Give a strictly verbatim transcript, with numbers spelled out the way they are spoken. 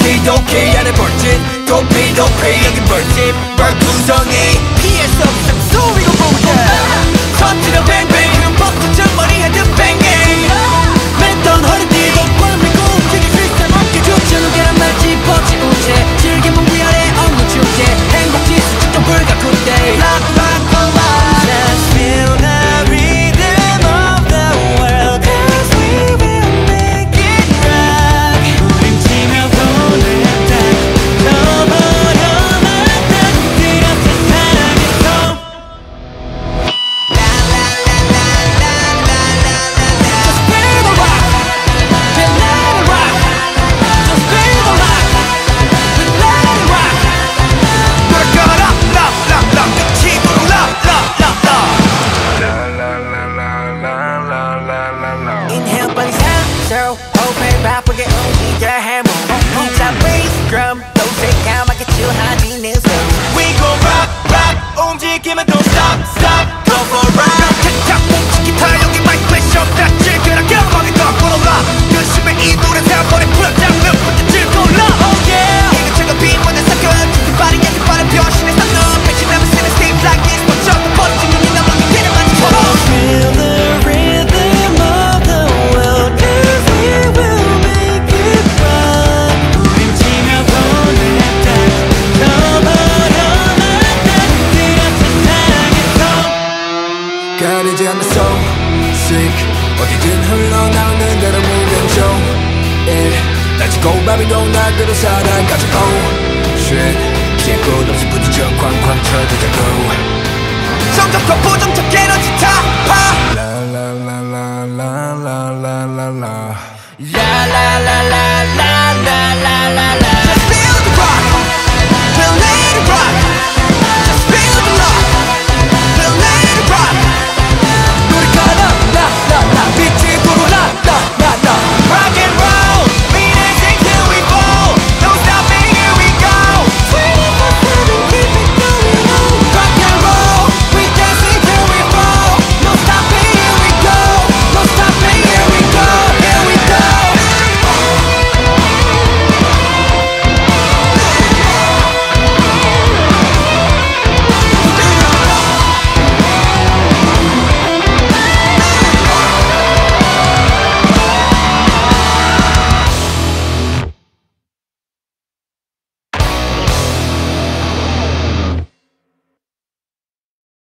도끼도끼 안에 벌집 도피도피 여기 벌집 벌구덩이 피할 수 없음 소리고 보자 터뜨려 뱅뱅 눈벗고 정머리 헤드 뱅뱅 맸던 허리띠 덕분을 밀고 움직일 수 있어 어깨 좋지 않은 계란 말지 뻗지 우체 즐기면 위아래 없는 축제 행복지수 직접 불가kun데 Rock rock roll Just feel the rhythm of the world Cause we will make it rock 우린 치며 보냈다 너버려만 딱 들었던 사랑에서 La la la la la la la la Just feel the rock Just let it rock Just feel the rock Just let it rock 노래가라 la la la 끝이고 la la la la Inhale 빨리 삼초 호흡해 바쁘게 움직여 해모 자 bass drum 또 새까맣게 칠하지 내 손 We gon' rock rock 움직이면 don't stop stop go for a ride 탁탁 뭉치기 타 여기 마이크 패션 다 즐겨라 겨울방에 더 불어라 열심히 이 노래 사번에 풀어잡는 분들 골라 oh yeah 이것저것 비문에 섞여 짙은 발이 얇은 발에 변신해 섞여 배신하면 쓰는 stage like this 멋져도 버리지 눈이 남는 길을 많이 걸어 Feel the rhythm of the world Cause we will make it rock 우린 치며 보냈다 너버려만 딱 들었던 사랑에서 가리지 않는 soul sick 어디든 흘러나오는 대로 move 좀 날치고 밤이도 날 그려 사랑까지 oh shit 기획도 없이 부딪혀 쾅쾅 쳐들자고 성적표 부정적 에너지 타파 La la la la la la la la la La la la la